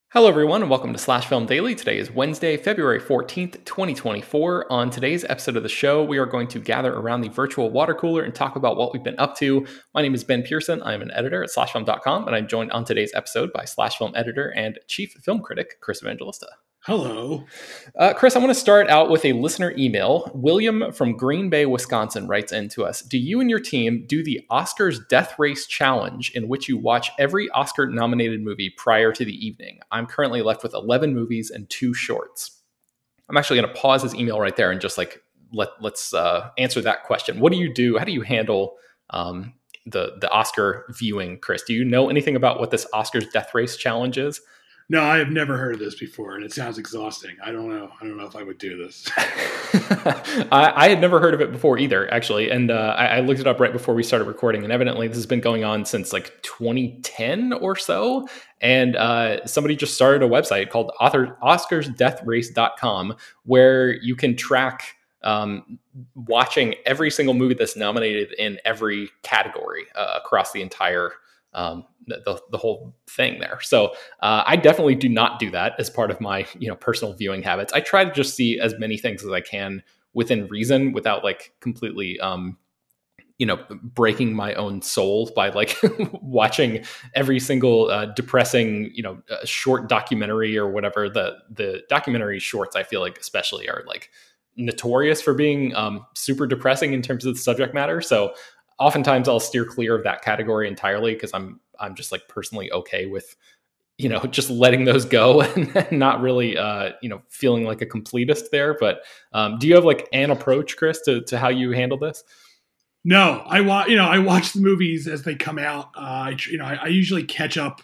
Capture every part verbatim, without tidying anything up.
Hello, everyone, and welcome to Slash Film Daily. Today is Wednesday, February fourteenth, twenty twenty-four. On today's episode of the show, we are going to gather around the virtual water cooler and talk about what we've been up to. My name is Ben Pearson. I am an editor at slash film dot com, and I'm joined on today's episode by Slash Film editor and chief film critic, Chris Evangelista. Hello. Uh, Chris, I want to start out with a listener email. William from Green Bay, Wisconsin writes into us. Do you and your team do the Oscars Death Race Challenge in which you watch every Oscar-nominated movie prior to the evening? I'm currently left with eleven movies and two shorts. I'm actually going to pause this email right there and just like let, let's uh, answer that question. What do you do? How do you handle um, the, the Oscar viewing, Chris? Do you know anything about what this Oscars Death Race Challenge is? No, I have never heard of this before, and it sounds exhausting. I don't know. I don't know if I would do this. I, I had never heard of it before either, actually. And uh, I, I looked it up right before we started recording. And evidently, this has been going on since like twenty ten or so. And uh, somebody just started a website called author, oscars death race dot com, where you can track um, watching every single movie that's nominated in every category uh, across the entire um, the, the whole thing there. So uh, I definitely do not do that as part of my, you know, personal viewing habits. I try to just see as many things as I can within reason without like completely, um, you know, breaking my own soul by like watching every single uh, depressing, you know, uh, short documentary or whatever. The, the documentary shorts, I feel like especially are like notorious for being um, super depressing in terms of the subject matter. So oftentimes I'll steer clear of that category entirely because I'm I'm just like personally okay with, you know, just letting those go and not really, uh, you know, feeling like a completist there. But um, do you have like an approach, Chris, to, to how you handle this? No, I watch. You know, I watch the movies as they come out. Uh, I, you know, I, I usually catch up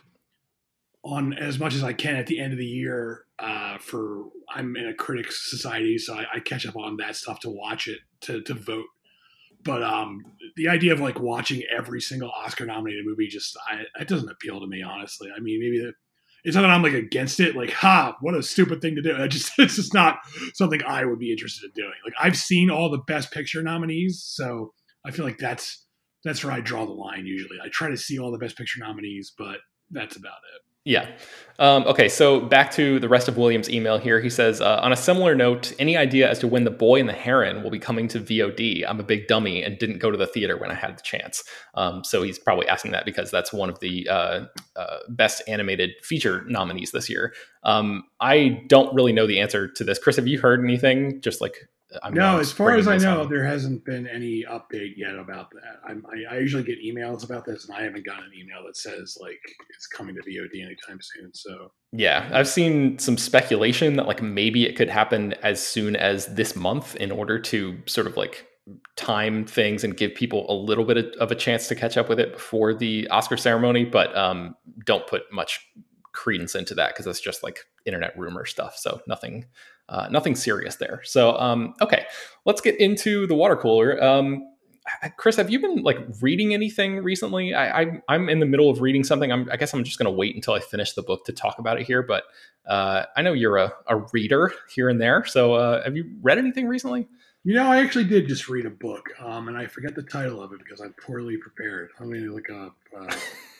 on as much as I can at the end of the year. Uh, for I'm in a critics society, so I, I catch up on that stuff to watch it to to vote. But um, the idea of like watching every single Oscar nominated movie just I, it doesn't appeal to me, honestly. I mean, maybe the, it's not that I'm like against it. Like, ha, what a stupid thing to do. I just it's just not something I would be interested in doing. Like, I've seen all the Best Picture nominees, so I feel like that's that's where I draw the line. Usually, I try to see all the Best Picture nominees, but that's about it. Yeah. Um, okay, so back to the rest of William's email here. He says, uh, on a similar note, any idea as to when The Boy and the Heron will be coming to V O D? I'm a big dummy and didn't go to the theater when I had the chance. Um, so he's probably asking that because that's one of the uh, uh, best animated feature nominees this year. Um, I don't really know the answer to this. Chris, have you heard anything? Just like I'm no, as far as I know, on. there hasn't been any update yet about that. I'm, I, I usually get emails about this, and I haven't gotten an email that says like it's coming to V O D anytime soon. So yeah, I've seen some speculation that like maybe it could happen as soon as this month in order to sort of like time things and give people a little bit of a chance to catch up with it before the Oscar ceremony. But um, don't put much credence into that because it's just like internet rumor stuff. So nothing. Uh, nothing serious there. So, um, okay, let's get into the water cooler. Um, Chris, have you been like reading anything recently? I, I, I'm in the middle of reading something. I'm, I guess I'm just going to wait until I finish the book to talk about it here. But uh, I know you're a, a reader here and there. So uh, have you read anything recently? You know, I actually did just read a book, um, and I forget the title of it because I'm poorly prepared. I'm going to look up. Uh...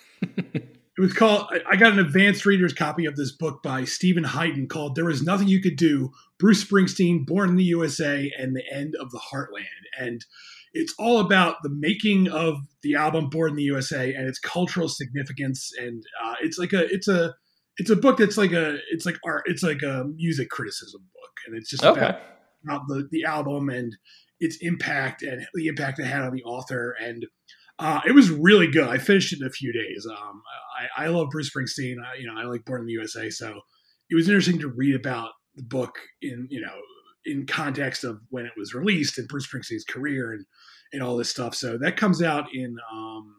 It was called, I got an advanced reader's copy of this book by Stephen Hayden called There Was Nothing You Could Do, Bruce Springsteen, Born in the U S A, and the End of the Heartland. And it's all about the making of the album Born in the U S A and its cultural significance. And uh, it's like a, it's a, it's a book that's like a, it's like art, it's like a music criticism book. And it's just okay. about, about the, the album and its impact and the impact it had on the author. And Uh, it was really good. I finished it in a few days. Um, I, I love Bruce Springsteen. I, you know, I like Born in the U S A, so it was interesting to read about the book in, you know, in context of when it was released and Bruce Springsteen's career and, and all this stuff. So that comes out in, um,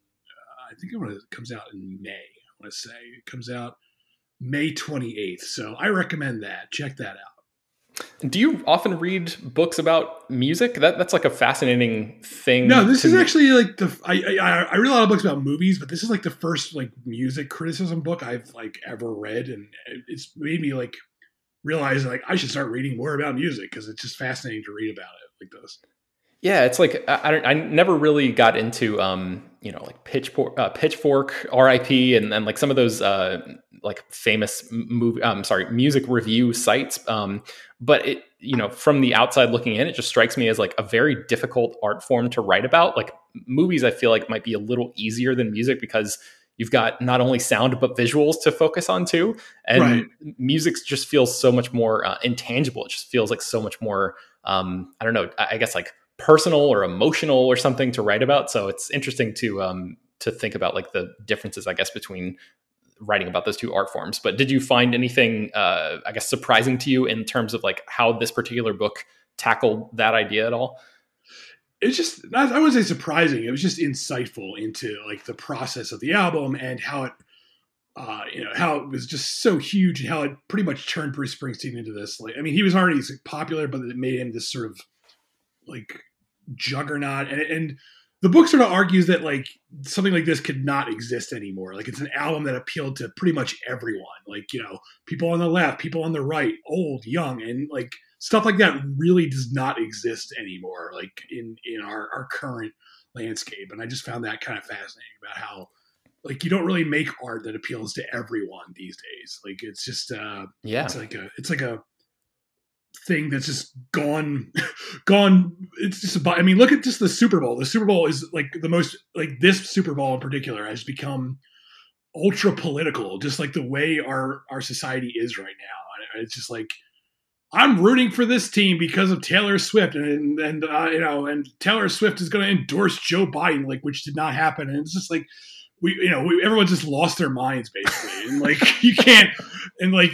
I think it comes out in May. I want to say it comes out May twenty-eighth. So I recommend that. Check that out. Do you often read books about music? That that's like a fascinating thing. No, this is me. actually like the I, I I read a lot of books about movies, but this is like the first like music criticism book I've like ever read, and it's made me like realize like I should start reading more about music because it's just fascinating to read about it like this. Yeah, it's like I, I, don't, I never really got into um, you know like Pitchfork, uh, Pitchfork, R I P, and then like some of those uh, like famous movie, um, sorry, music review sites. Um, but it, you know, from the outside looking in, it just strikes me as like a very difficult art form to write about. Like movies, I feel like might be a little easier than music because you've got not only sound but visuals to focus on too, Right. and music just feels so much more uh, intangible. It just feels like so much more. Um, I don't know. I, I guess like personal or emotional or something to write about. So it's interesting to um to think about like the differences, I guess, between writing about those two art forms. But did you find anything uh I guess surprising to you in terms of like how this particular book tackled that idea at all? It's just, I wouldn't say surprising. It was just insightful into like the process of the album and how it, uh, you know, how it was just so huge and how it pretty much turned Bruce Springsteen into this. Like, I mean, he was already popular, but it made him this sort of like juggernaut. And, and the book sort of argues that like something like this could not exist anymore. Like it's an album that appealed to pretty much everyone. Like, you know, people on the left, people on the right, old, young, and like stuff like that really does not exist anymore. Like in in our our current landscape. And I just found that kind of fascinating about how like you don't really make art that appeals to everyone these days. Like it's just uh Yeah. it's like a it's like a thing that's just gone gone it's just about, I mean, look at just the Super Bowl. The Super Bowl is like the most, like this Super Bowl in particular has become ultra political, just like the way our our society is right now. It's just like I'm rooting for this team because of Taylor Swift, and and uh, you know, and Taylor Swift is going to endorse Joe Biden, like, which did not happen. And it's just like we, you know, we, everyone just lost their minds basically, and like you can't, and like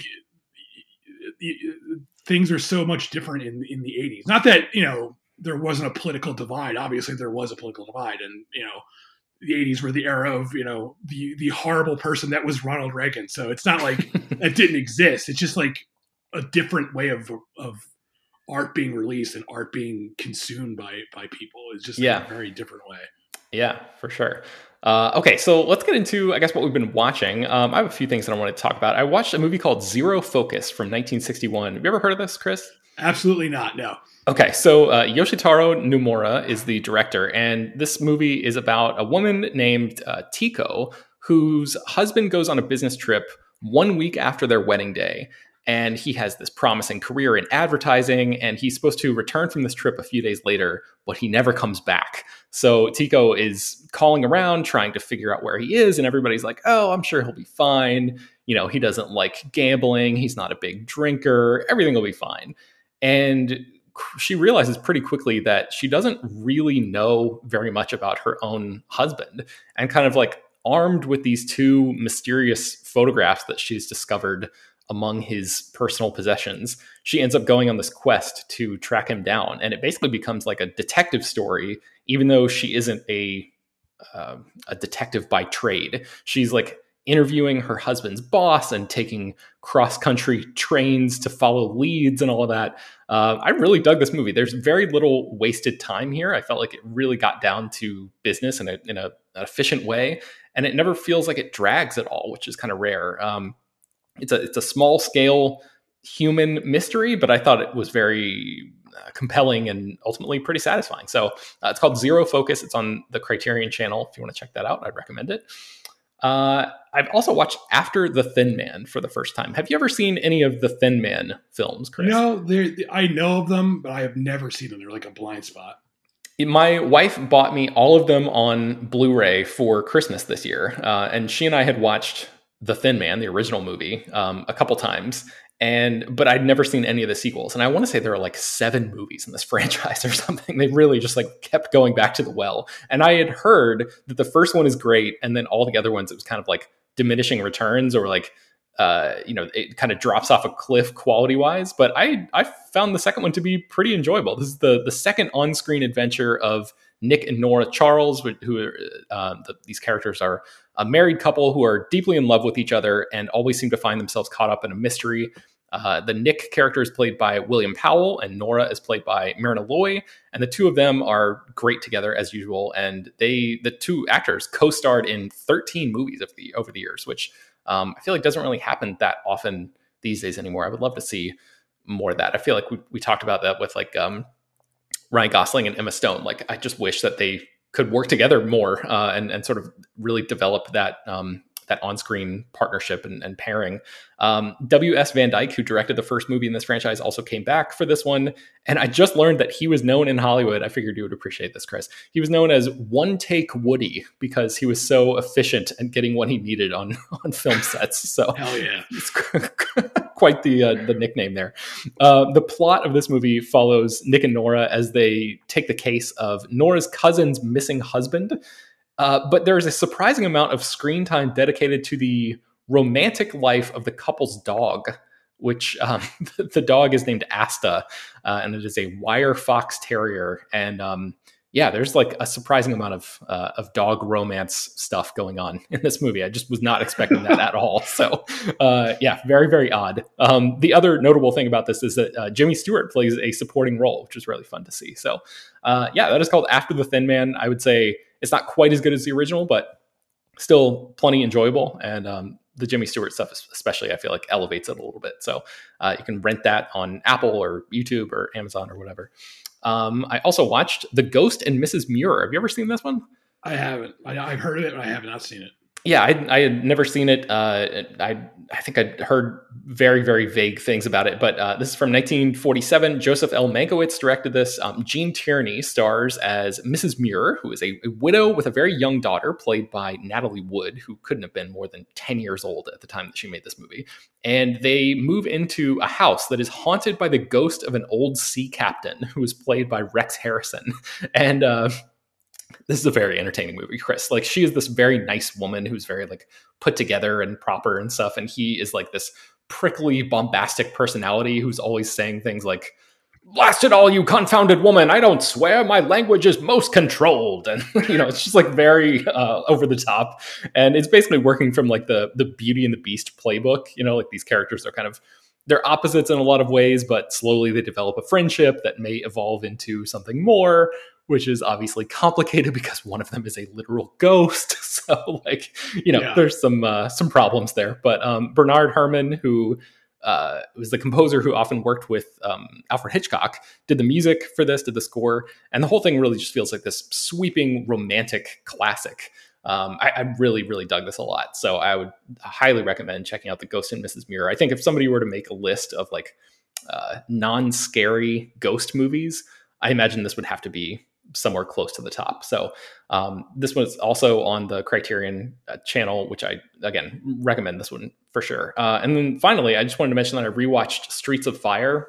things are so much different in in the eighties. Not that, you know, there wasn't a political divide. Obviously, there was a political divide, and you know, the eighties were the era of, you know, the the horrible person that was Ronald Reagan. So it's not like that didn't exist. It's just like a different way of of art being released and art being consumed by by people. It's just like Yeah. a very different way. Yeah, for sure. Uh, okay, so let's get into, I guess, what we've been watching. Um, I have a few things that I want to talk about. I watched a movie called Zero Focus from nineteen sixty-one. Have you ever heard of this, Chris? Absolutely not. No. Okay, so uh, Yoshitaro Nomura is the director, and this movie is about a woman named uh, Tiko, whose husband goes on a business trip one week after their wedding day. And he has this promising career in advertising, and he's supposed to return from this trip a few days later, but he never comes back. So Tiko is calling around, trying to figure out where he is, and everybody's like, oh, I'm sure he'll be fine. You know, he doesn't like gambling. He's not a big drinker. Everything will be fine. And she realizes pretty quickly that she doesn't really know very much about her own husband, and kind of like armed with these two mysterious photographs that she's discovered among his personal possessions, she ends up going on this quest to track him down. And it basically becomes like a detective story, even though she isn't a uh, a detective by trade. She's like interviewing her husband's boss and taking cross-country trains to follow leads and all of that. Uh, I really dug this movie. There's very little wasted time here. I felt like it really got down to business in a in a, an efficient way, and it never feels like it drags at all, which is kind of rare. Um, It's a it's a small scale human mystery, but I thought it was very uh, compelling and ultimately pretty satisfying. So uh, it's called Zero Focus. It's on the Criterion Channel. If you want to check that out, I'd recommend it. Uh, I've also watched After the Thin Man for the first time. Have you ever seen any of the Thin Man films, Chris? No, I know of them, but I have never seen them. They're like a blind spot. My wife bought me all of them on Blu-ray for Christmas this year, uh, and she and I had watched The Thin Man, the original movie, um, a couple times, and but I'd never seen any of the sequels. And I want to say there are like seven movies in this franchise or something. They really just like kept going back to the well. And I had heard that the first one is great, and then all the other ones, it was kind of like diminishing returns, or like uh, you know, it kind of drops off a cliff quality wise. But I I found the second one to be pretty enjoyable. This is the the second on screen adventure of Nick and Nora Charles, who are, uh, the, these characters are a married couple who are deeply in love with each other and always seem to find themselves caught up in a mystery. Uh, the Nick character is played by William Powell, and Nora is played by Myrna Loy, and the two of them are great together as usual. And they, the two actors, co-starred in thirteen movies of the, over the years, which um, I feel like doesn't really happen that often these days anymore. I would love to see more of that. I feel like we, we talked about that with like um, Ryan Gosling and Emma Stone. Like, I just wish that they could work together more uh, and and sort of really develop that um, that on-screen partnership and, and pairing. Um, W S. Van Dyke, who directed the first movie in this franchise, also came back for this one. And I just learned that he was known in Hollywood. I figured you would appreciate this, Chris. He was known as One Take Woody because he was so efficient at getting what he needed on, on film sets. So hell yeah. It's quite the uh, the nickname there. Uh, the plot of this movie follows Nick and Nora as they take the case of Nora's cousin's missing husband. Uh, but there's a surprising amount of screen time dedicated to the romantic life of the couple's dog, which um, the dog is named Asta, uh, and it is a wire fox terrier. And um, yeah, there's like a surprising amount of uh, of dog romance stuff going on in this movie. I just was not expecting that at all. So uh, yeah, very, very odd. Um, the other notable thing about this is that uh, Jimmy Stewart plays a supporting role, which is really fun to see. So uh, yeah, that is called After the Thin Man. I would say it's not quite as good as the original, but still plenty enjoyable. And um, the Jimmy Stewart stuff, especially, I feel like elevates it a little bit. So uh, you can rent that on Apple or YouTube or Amazon or whatever. Um, I also watched The Ghost and Missus Muir. Have you ever seen this one? I haven't. I, I've heard of it, but I have not seen it. Yeah, I, I had never seen it. Uh, I I think I'd heard very, very vague things about it. But uh, this is from nineteen forty-seven. Joseph L. Mankiewicz directed this. Um, Gene Tierney stars as Missus Muir, who is a, a widow with a very young daughter, played by Natalie Wood, who couldn't have been more than ten years old at the time that she made this movie. And they move into a house that is haunted by the ghost of an old sea captain, who is played by Rex Harrison. And uh this is a very entertaining movie, Chris. Like, she is this very nice woman who's very like put together and proper and stuff. And he is like this prickly, bombastic personality who's always saying things like, "Blast it all, you confounded woman. I don't swear. My language is most controlled." And, you know, it's just like very uh, over the top. And it's basically working from like the, the Beauty and the Beast playbook. You know, like these characters are kind of, they're opposites in a lot of ways, but slowly they develop a friendship that may evolve into something more, which is obviously complicated because one of them is a literal ghost. So, like, you know, yeah. there's some uh, some problems there. But um, Bernard Herrmann, who uh, was the composer who often worked with um, Alfred Hitchcock, did the music for this, did the score, and the whole thing really just feels like this sweeping romantic classic. Um, I, I really, really dug this a lot. So I would highly recommend checking out The Ghost and Missus Muir. I think if somebody were to make a list of like uh, non-scary ghost movies, I imagine this would have to be somewhere close to the top. So um, this was also on the Criterion uh, channel, which I, again, recommend this one for sure. Uh, and then finally, I just wanted to mention that I rewatched Streets of Fire.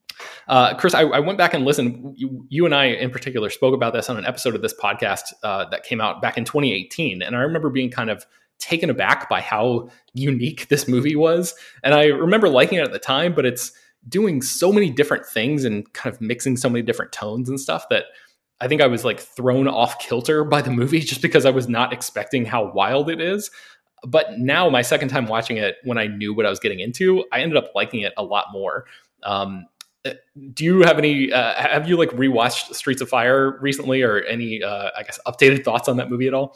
Uh, Chris, I, I went back and listened. You, you and I in particular spoke about this on an episode of this podcast uh, that came out back in twenty eighteen. And I remember being kind of taken aback by how unique this movie was. And I remember liking it at the time, but it's doing so many different things and kind of mixing so many different tones and stuff that I think I was like thrown off kilter by the movie just because I was not expecting how wild it is. But now my second time watching it, when I knew what I was getting into, I ended up liking it a lot more. Um, do you have any, uh, have you like rewatched Streets of Fire recently, or any, uh, I guess, updated thoughts on that movie at all?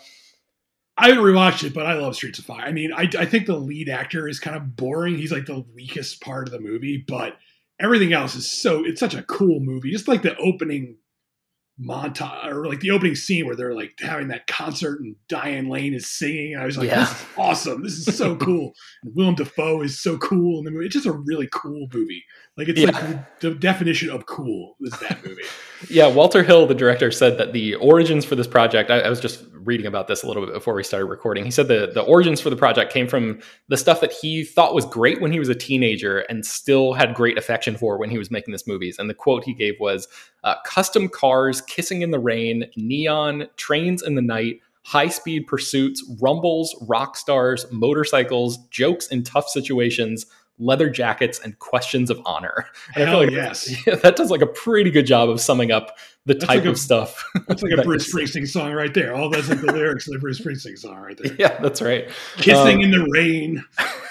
I haven't rewatched it, but I love Streets of Fire. I mean, I, I think the lead actor is kind of boring. He's like the weakest part of the movie, but everything else is so, it's such a cool movie. Just like the opening montage, or like the opening scene where they're like having that concert and Diane Lane is singing. I was like, yeah. This is awesome. This is so cool. And Willem Dafoe is so cool in the movie. It's just a really cool movie. Like, it's yeah. like the, the definition of cool is that movie. Yeah. Walter Hill, the director, said that the origins for this project, I, I was just reading about this a little bit before we started recording. He said the, the origins for the project came from the stuff that he thought was great when he was a teenager and still had great affection for when he was making this movies. And the quote he gave was, uh, custom cars, kissing in the rain, neon, trains in the night, high-speed pursuits, rumbles, rock stars, motorcycles, jokes in tough situations, leather jackets, and questions of honor. And Hell I feel like yes. yeah, that does like a pretty good job of summing up the that's type like a, of stuff. That's like a Bruce Springsteen song right there. All those are the lyrics of the Bruce Springsteen song right there. Yeah, that's right. Kissing um, in the rain.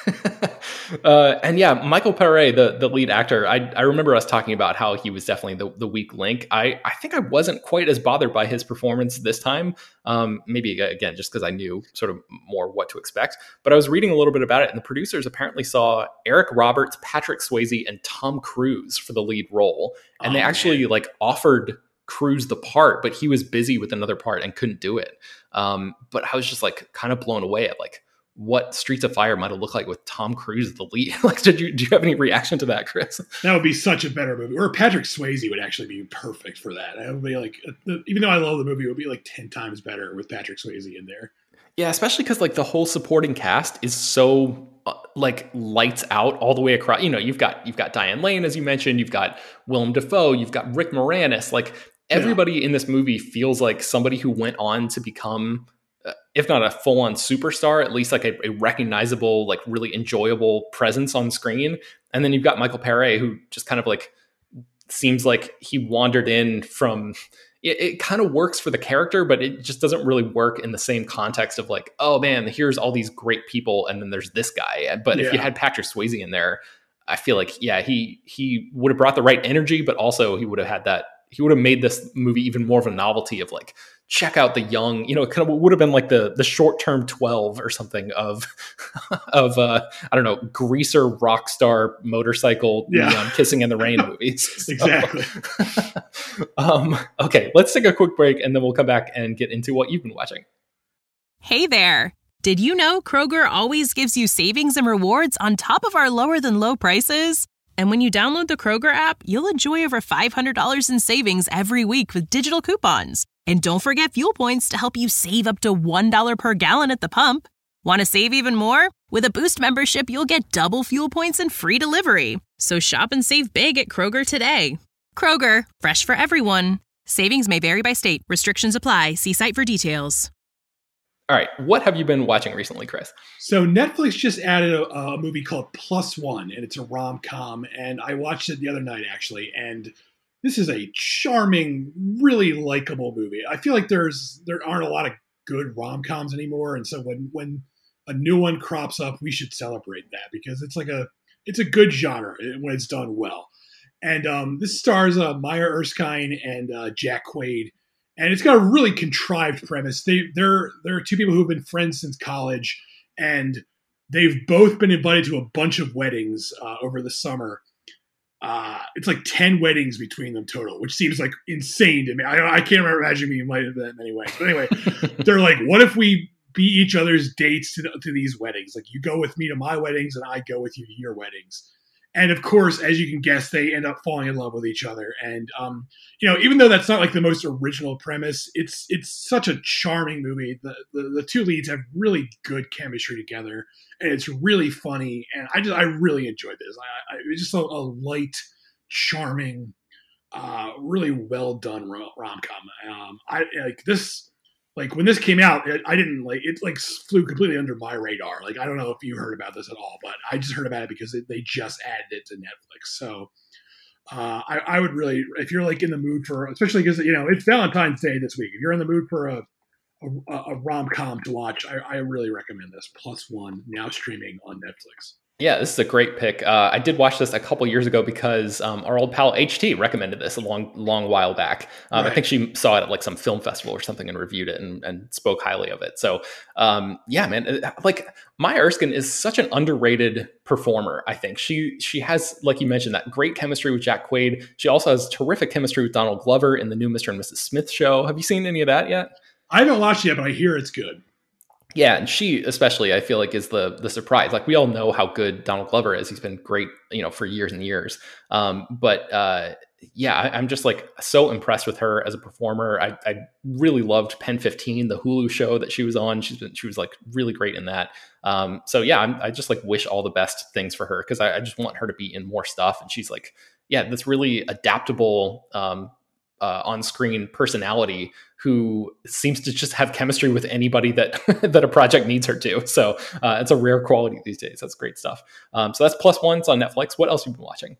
uh, and yeah, Michael Paré, the, the lead actor, I, I remember us talking about how he was definitely the, the weak link. I, I think I wasn't quite as bothered by his performance this time. Um, maybe, again, just because I knew sort of more what to expect. But I was reading a little bit about it, and the producers apparently saw Eric Roberts, Patrick Swayze, and Tom Cruise for the lead role. And oh, they actually man. like offered Cruise the part, but he was busy with another part and couldn't do it. Um, but I was just like kind of blown away at like what Streets of Fire might have looked like with Tom Cruise as the lead. Like, did you do you have any reaction to that, Chris? That would be such a better movie. Or Patrick Swayze would actually be perfect for that. That would be like, even though I love the movie, it would be like ten times better with Patrick Swayze in there. Yeah, especially because like the whole supporting cast is so uh, like lights out all the way across. You know, you've got you've got Diane Lane, as you mentioned, you've got Willem Dafoe, you've got Rick Moranis. Like everybody yeah. in this movie feels like somebody who went on to become, uh, if not a full-on superstar, at least like a, a recognizable, like really enjoyable presence on screen. And then you've got Michael Paré, who just kind of like seems like he wandered in from. It, it kind of works for the character, but it just doesn't really work in the same context of like, oh man, here's all these great people, and then there's this guy. But yeah. if you had Patrick Swayze in there, I feel like, yeah, he he would have brought the right energy, but also he would have had that, he would have made this movie even more of a novelty of like, check out the young, you know, it kind of would have been like the the short-term twelve or something of, of uh, I don't know, greaser rock star motorcycle yeah. neon kissing in the rain movies. So, exactly. um, okay, let's take a quick break and then we'll come back and get into what you've been watching. Hey there. Did you know Kroger always gives you savings and rewards on top of our lower than low prices? And when you download the Kroger app, you'll enjoy over five hundred dollars in savings every week with digital coupons. And don't forget fuel points to help you save up to one dollar per gallon at the pump. Want to save even more? With a Boost membership, you'll get double fuel points and free delivery. So shop and save big at Kroger today. Kroger, fresh for everyone. Savings may vary by state. Restrictions apply. See site for details. All right, what have you been watching recently, Chris? So Netflix just added a, a movie called Plus One, and it's a rom-com, and I watched it the other night, actually, and this is a charming, really likable movie. I feel like there's there aren't a lot of good rom-coms anymore, and so when when a new one crops up, we should celebrate that because it's like a it's a good genre when it's done well. And um, this stars uh, Maya Erskine and uh, Jack Quaid, and it's got a really contrived premise. They they're they're two people who've been friends since college, and they've both been invited to a bunch of weddings uh, over the summer. Uh, it's like ten weddings between them total, which seems like insane to me. I, I can't remember imagining being invited to that many weddings. But anyway, they're like, what if we be each other's dates to, to these weddings? Like you go with me to my weddings and I go with you to your weddings. And of course, as you can guess, they end up falling in love with each other. And, um, you know, even though that's not like the most original premise, it's it's such a charming movie. The, the the two leads have really good chemistry together, and it's really funny. And I just I really enjoyed this. I, I, it was just a, a light, charming, uh, really well done rom com. Um, I like this. Like when this came out, it, I didn't like it. Like flew completely under my radar. Like I don't know if you heard about this at all, but I just heard about it because it, they just added it to Netflix. So uh, I, I would really, if you're like in the mood for, especially because you know it's Valentine's Day this week. If you're in the mood for a a, a rom com to watch, I, I really recommend this. Plus One, now streaming on Netflix. Yeah, this is a great pick. Uh, I did watch this a couple years ago because um, our old pal H T recommended this a long, long while back. Um, right. I think she saw it at like some film festival or something and reviewed it and, and spoke highly of it. So um, yeah, man, like Maya Erskine is such an underrated performer. I think she she has, like you mentioned, that great chemistry with Jack Quaid. She also has terrific chemistry with Donald Glover in the new Mister and Missus Smith show. Have you seen any of that yet? I haven't watched it yet, but I hear it's good. Yeah, and she especially, I feel like, is the the surprise. Like we all know how good Donald Glover is; he's been great, you know, for years and years. Um, but uh, yeah, I, I'm just like so impressed with her as a performer. I, I really loved Pen fifteen, the Hulu show that she was on. She's been she was like really great in that. Um, so yeah, I'm, I just like wish all the best things for her because I, I just want her to be in more stuff. And she's like, yeah, this really adaptable um, uh, on-screen personality who seems to just have chemistry with anybody that that a project needs her to. So uh, it's a rare quality these days. That's great stuff. Um, so that's Plus One. It's on Netflix. What else have you been watching?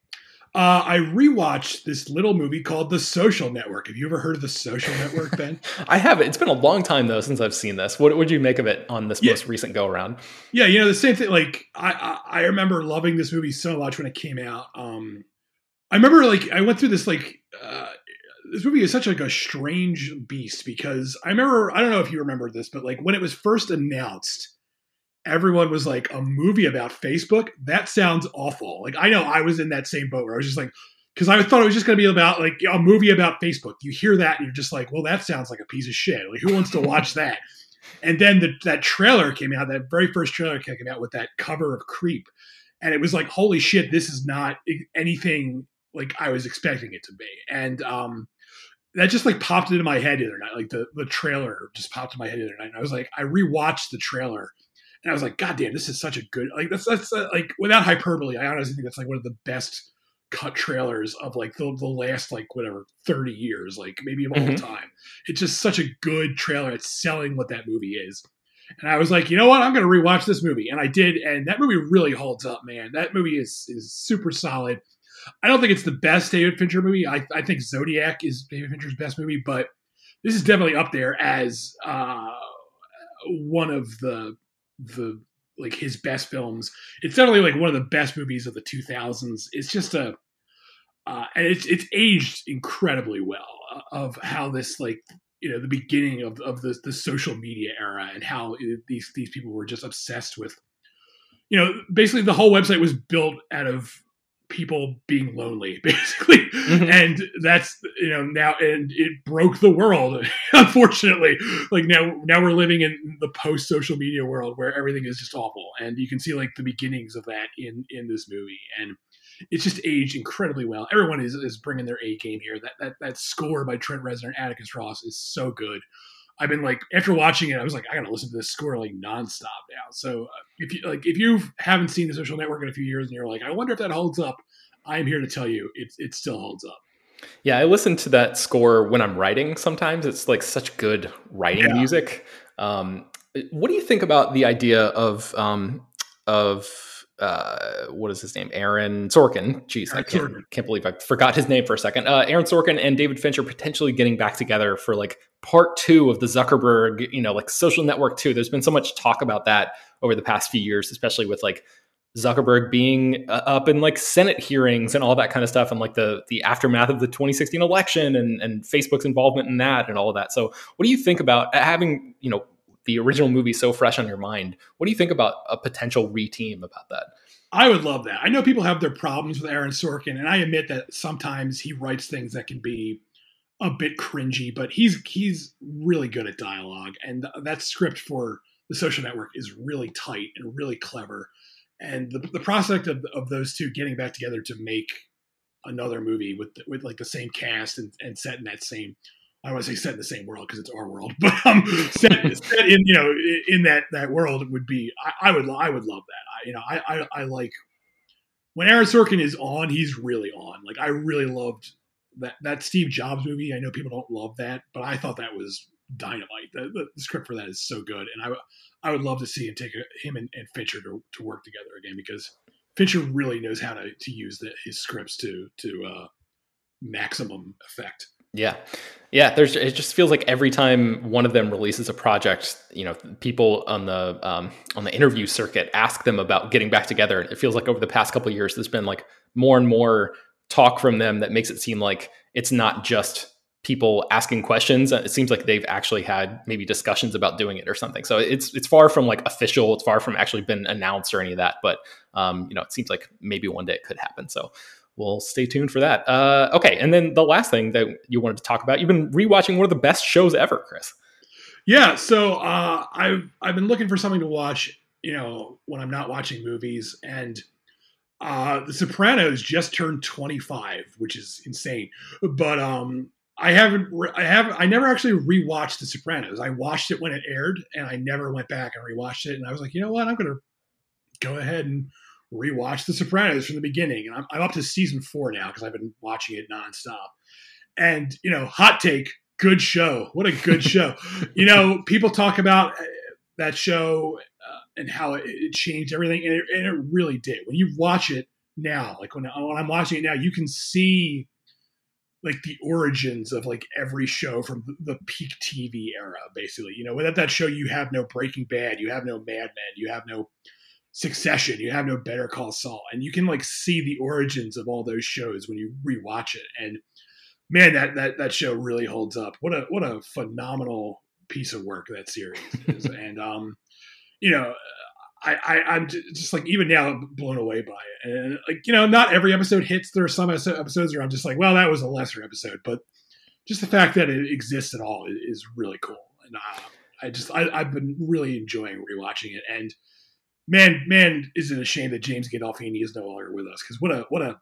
Uh, I rewatched this little movie called The Social Network. Have you ever heard of The Social Network, Ben? I haven't. It's been a long time, though, since I've seen this. What would you make of it on this yeah. most recent go-around? Yeah, you know, the same thing. Like, I, I, I remember loving this movie so much when it came out. Um, I remember, like, I went through this, like, uh, this movie is such like a strange beast because I remember, I don't know if you remember this, but like when it was first announced, everyone was like, a movie about Facebook? That sounds awful. Like, I know I was in that same boat where I was just like, because I thought it was just going to be about like a movie about Facebook. You hear that and you're just like, well, that sounds like a piece of shit. Like, who wants to watch that? And then the, that trailer came out, that very first trailer came out with that cover of Creep. And it was like, holy shit, this is not anything like I was expecting it to be. And um, that just like popped into my head the other night. Like the, the trailer just popped in my head the other night. And I was like, I rewatched the trailer and I was like, God damn, this is such a good, like that's, that's uh, like without hyperbole, I honestly think that's like one of the best cut trailers of like the, the last like whatever thirty years, like maybe of all Mhm. time. It's just such a good trailer. It's selling what that movie is. And I was like, you know what? I'm going to rewatch this movie. And I did. And that movie really holds up, man. That movie is is super solid. I don't think it's the best David Fincher movie. I, I think Zodiac is David Fincher's best movie, but this is definitely up there as uh, one of the the like his best films. It's definitely like one of the best movies of the two thousands. It's just a uh, and it's it's aged incredibly well uh, of how this like you know the beginning of of the the social media era and how it, these these people were just obsessed with you know basically the whole website was built out of people being lonely basically Mhm. and that's you know now and it broke the world unfortunately like now now we're living in the post social media world where everything is just awful and you can see like the beginnings of that in in this movie and it's just aged incredibly well. Everyone is is bringing their A game here. That that that score by Trent Reznor and Atticus Ross is so good. I've been like after watching it, I was like, I gotta listen to this score like nonstop now. So uh, if you like, if you haven't seen The Social Network in a few years and you're like, I wonder if that holds up, I'm here to tell you, it it still holds up. Yeah, I listen to that score when I'm writing sometimes. It's like such good writing Yeah. music. Um, what do you think about the idea of um, of uh, what is his name? Aaron Sorkin. Jeez, I Aaron can't, Sorkin. can't believe I forgot his name for a second. Uh, Aaron Sorkin and David Fincher potentially getting back together for like part two of the Zuckerberg, you know, like Social Network two. There's been so much talk about that over the past few years, especially with like Zuckerberg being uh, up in like Senate hearings and all that kind of stuff, and like the the aftermath of the twenty sixteen election and and Facebook's involvement in that and all of that. So, what do you think about having you know the original movie so fresh on your mind? What do you think about a potential re-team about that? I would love that. I know people have their problems with Aaron Sorkin, and I admit that sometimes he writes things that can be a bit cringy, but he's he's really good at dialogue, and that script for The Social Network is really tight and really clever. And the, the prospect of, of those two getting back together to make another movie with with like the same cast and, and set in that same, I don't want to say set in the same world because it's our world, but um, set, set in you know in that that world would be I, I would I would love that. I, you know I, I I like when Aaron Sorkin is on, he's really on. Like I really loved that that Steve Jobs movie. I know people don't love that, but I thought that was dynamite. The, the, the script for that is so good, and I I would love to see him take a, him and, and Fincher to, to work together again because Fincher really knows how to to use the, his scripts to to uh, maximum effect. Yeah. Yeah. There's, it just feels like every time one of them releases a project, you know, people on the, um, on the interview circuit ask them about getting back together. It feels like over the past couple of years, there's been like more and more talk from them that makes it seem like it's not just people asking questions. It seems like they've actually had maybe discussions about doing it or something. So it's, it's far from like official. It's far from actually been announced or any of that, but, um, you know, it seems like maybe one day it could happen. So we'll stay tuned for that. Uh, okay. And then the last thing that you wanted to talk about, you've been rewatching one of the best shows ever, Chris. Yeah. So uh, I've, I've been looking for something to watch, you know, when I'm not watching movies, and uh, The Sopranos just turned twenty-five, which is insane. But um, I haven't, re- I haven't, I never actually rewatched The Sopranos. I watched it when it aired and I never went back and rewatched it. And I was like, you know what? I'm going to go ahead and rewatch The Sopranos from the beginning, and I'm, I'm up to season four now because I've been watching it nonstop. And you know, hot take, good show. What a good show! You know, people talk about that show uh, and how it, it changed everything, and it, and it really did. When you watch it now, like when, when I'm watching it now, you can see like the origins of like every show from the, the peak T V era, basically. You know, without that show, you have no Breaking Bad, you have no Mad Men, you have no Succession, you have no Better Call Saul, and you can like see the origins of all those shows when you rewatch it. And man, that that that show really holds up. What a what a phenomenal piece of work that series is. And um, you know, I, I I'm just like even now blown away by it, and like you know, not every episode hits. There are some episodes where I'm just like, well, that was a lesser episode, but just the fact that it exists at all is really cool, and uh, I just I, I've been really enjoying rewatching it, and man, man, is it a shame that James Gandolfini is no longer with us, because what a what a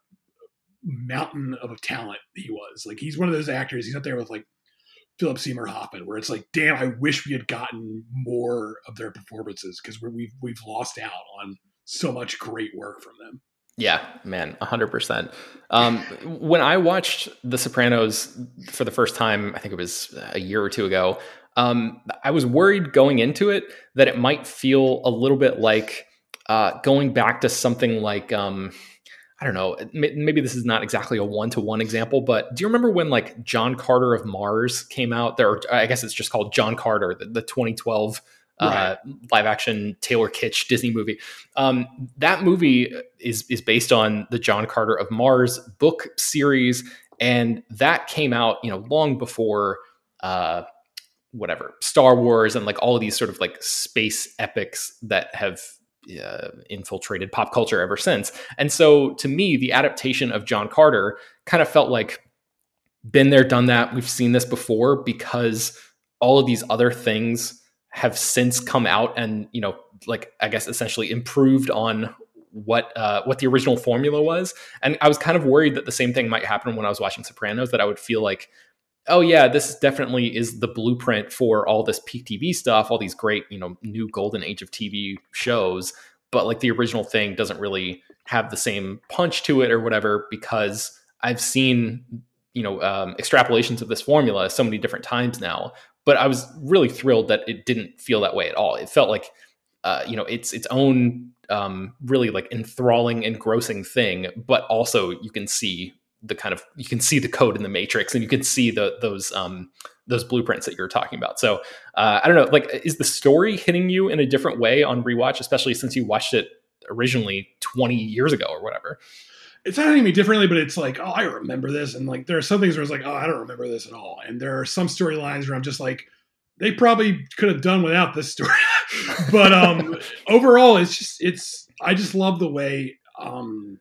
mountain of a talent he was. Like he's one of those actors. He's up there with like Philip Seymour Hoffman, where it's like, damn, I wish we had gotten more of their performances, because we've we've lost out on so much great work from them. Yeah, man, one hundred percent. Um, when I watched The Sopranos for the first time, I think it was a year or two ago, um, I was worried going into it that it might feel a little bit like uh, going back to something like, um, I don't know, maybe this is not exactly a one-to-one example, but do you remember when like John Carter of Mars came out there? Or I guess it's just called John Carter, the, the twenty twelve uh, right. live action Taylor Kitsch Disney movie. Um, that movie is, is based on the John Carter of Mars book series. And that came out, you know, long before, uh, whatever, Star Wars and like all of these sort of like space epics that have Uh, infiltrated pop culture ever since. And so to me, the adaptation of John Carter kind of felt like been there, done that. We've seen this before, because all of these other things have since come out and, you know, like, I guess essentially improved on what, uh, what the original formula was. And I was kind of worried that the same thing might happen when I was watching Sopranos, that I would feel like, oh yeah, this definitely is the blueprint for all this peak T V stuff, all these great, you know, new golden age of T V shows. But like the original thing doesn't really have the same punch to it or whatever, because I've seen, you know, um, extrapolations of this formula so many different times now. But I was really thrilled that it didn't feel that way at all. It felt like, uh, you know, it's its own um, really like enthralling, engrossing thing, but also you can see the kind of, you can see the code in the matrix, and you can see the, those, um, those blueprints that you're talking about. So uh, I don't know, like, is the story hitting you in a different way on rewatch, especially since you watched it originally twenty years ago or whatever? It's not hitting me differently, but it's like, oh, I remember this. And like, there are some things where it's like, oh, I don't remember this at all. And there are some storylines where I'm just like, they probably could have done without this story. But um, overall, it's just, it's, I just love the way, um,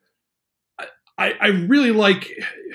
I, I really like,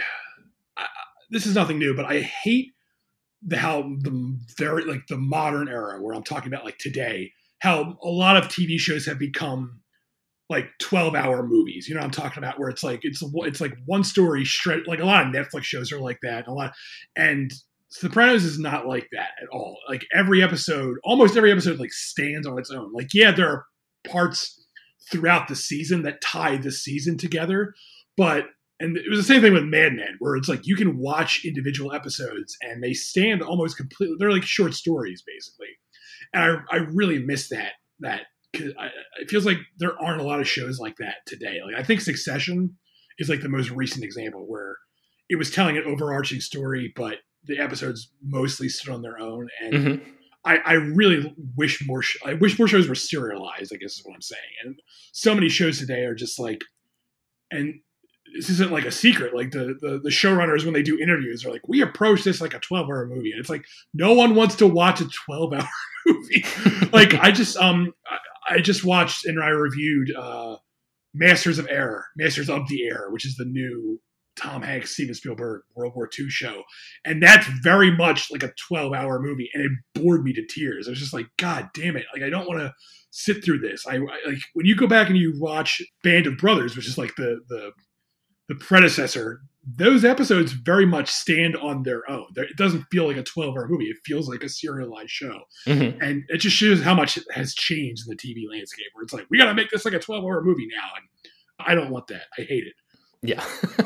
I, this is nothing new, but I hate the, how the very, like the modern era where I'm talking about like today, how a lot of T V shows have become like twelve hour movies. You know what I'm talking about, where it's like, it's, it's like one story straight, like a lot of Netflix shows are like that. A lot. And Sopranos is not like that at all. Like every episode, almost every episode like stands on its own. Like, yeah, there are parts throughout the season that tie the season together. But, and it was the same thing with Mad Men, where it's like you can watch individual episodes and they stand almost completely, they're like short stories basically. And I, I really miss that, that, cause I, it feels like there aren't a lot of shows like that today. Like I think Succession is like the most recent example where it was telling an overarching story, but the episodes mostly stood on their own. And mm-hmm. I, I really wish more, sh- I wish more shows were serialized, I guess is what I'm saying. And so many shows today are just like, and this isn't like a secret. Like the, the, the showrunners, when they do interviews, are like, we approach this like a twelve hour movie. And it's like, no one wants to watch a twelve hour movie. Like I just, um, I, I just watched and I reviewed, uh, Masters of Air, Masters of the Air, which is the new Tom Hanks, Steven Spielberg World War Two show. And that's very much like a twelve hour movie. And it bored me to tears. I was just like, God damn it. Like, I don't want to sit through this. I, I like when you go back and you watch Band of Brothers, which is like the, the, the predecessor, those episodes very much stand on their own. It doesn't feel like a twelve hour movie. It feels like a serialized show. Mm-hmm. And it just shows how much has changed in the T V landscape, where it's like, we got to make this like a twelve hour movie now. And I don't want that. I hate it. Yeah.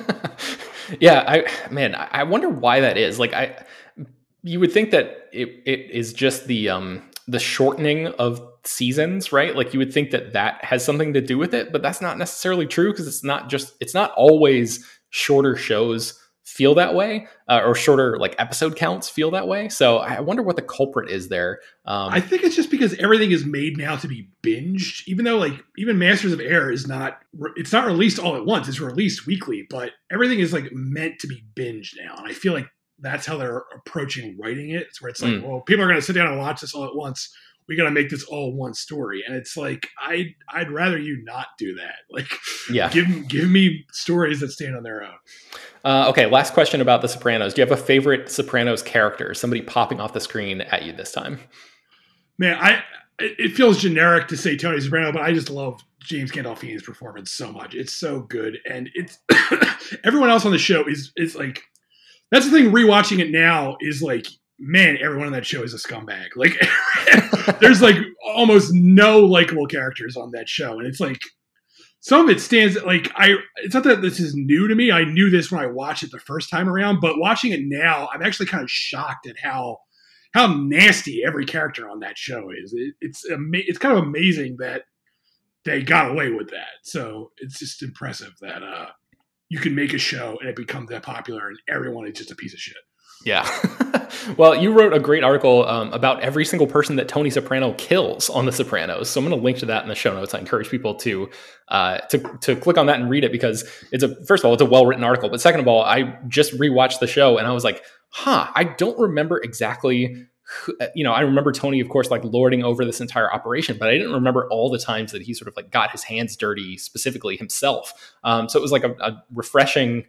yeah. I, man, I wonder why that is. Like I, you would think that it, it is just the, um, the shortening of seasons, right? Like you would think that that has something to do with it, but that's not necessarily true, because it's not just, it's not always shorter shows feel that way, uh, or shorter like episode counts feel that way. So I wonder what the culprit is there. Um, I think it's just because everything is made now to be binged, even though like even Masters of Air is not, it's not released all at once. It's released weekly, but everything is like meant to be binged now. And I feel like that's how they're approaching writing it. It's where it's like, mm. well, people are going to sit down and watch this all at once. we got to make this all one story. And it's like, I, I'd rather you not do that. Like, yeah. give, give me stories that stand on their own. Uh, okay, last question about The Sopranos. Do you have a favorite Sopranos character? Somebody popping off the screen at you this time? Man, I it feels generic to say Tony Soprano, but I just love James Gandolfini's performance so much. It's so good, and it's everyone else on the show is is like, that's the thing. Rewatching it now is like, man, everyone on that show is a scumbag. Like, there's like almost no likable characters on that show, and it's like some of it stands like I. It's not that this is new to me. I knew this when I watched it the first time around, but watching it now, I'm actually kind of shocked at how. how nasty every character on that show is. It, it's ama- it's kind of amazing that they got away with that. So it's just impressive that uh, you can make a show and it becomes that popular and everyone is just a piece of shit. Yeah. Well, you wrote a great article um, about every single person that Tony Soprano kills on The Sopranos. So I'm going to link to that in the show notes. I encourage people to uh, to to click on that and read it because it's a first of all, it's a well-written article. But second of all, I just rewatched the show and I was like, huh, I don't remember exactly who, you know, I remember Tony, of course, like lording over this entire operation, but I didn't remember all the times that he sort of like got his hands dirty specifically himself. Um, so it was like a, a refreshing,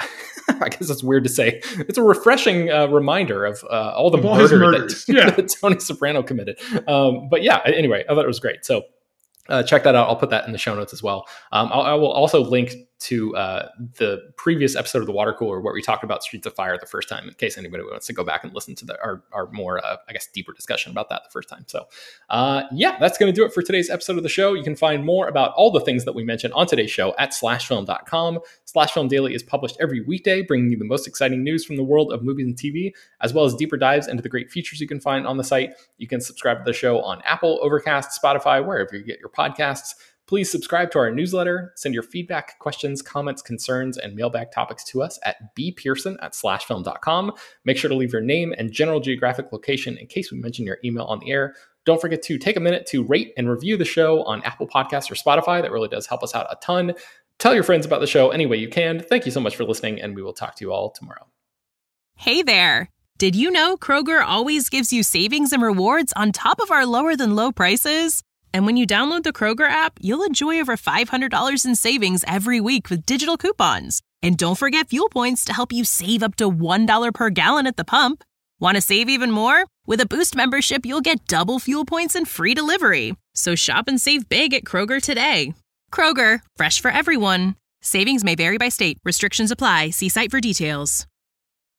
I guess it's weird to say, it's a refreshing uh, reminder of uh, all the of all murder that, yeah. that Tony Soprano committed. Um, but yeah, anyway, I thought it was great. So uh, check that out. I'll put that in the show notes as well. Um, I'll, I will also link to uh, the previous episode of The Water Cooler where we talked about Streets of Fire the first time, in case anybody wants to go back and listen to the, our, our more, uh, I guess, deeper discussion about that the first time. So uh, yeah, that's going to do it for today's episode of the show. You can find more about all the things that we mentioned on today's show at slash film dot com. Slash Film Daily is published every weekday, bringing you the most exciting news from the world of movies and T V, as well as deeper dives into the great features you can find on the site. You can subscribe to the show on Apple, Overcast, Spotify, wherever you get your podcasts. Please subscribe to our newsletter, send your feedback, questions, comments, concerns, and mailbag topics to us at bpearson at slash film dot com. Make sure to leave your name and general geographic location in case we mention your email on the air. Don't forget to take a minute to rate and review the show on Apple Podcasts or Spotify. That really does help us out a ton. Tell your friends about the show any way you can. Thank you so much for listening, and we will talk to you all tomorrow. Hey there. Did you know Kroger always gives you savings and rewards on top of our lower than low prices? And when you download the Kroger app, you'll enjoy over five hundred dollars in savings every week with digital coupons. And don't forget fuel points to help you save up to one dollar per gallon at the pump. Want to save even more? With a Boost membership, you'll get double fuel points and free delivery. So shop and save big at Kroger today. Kroger, fresh for everyone. Savings may vary by state. Restrictions apply. See site for details.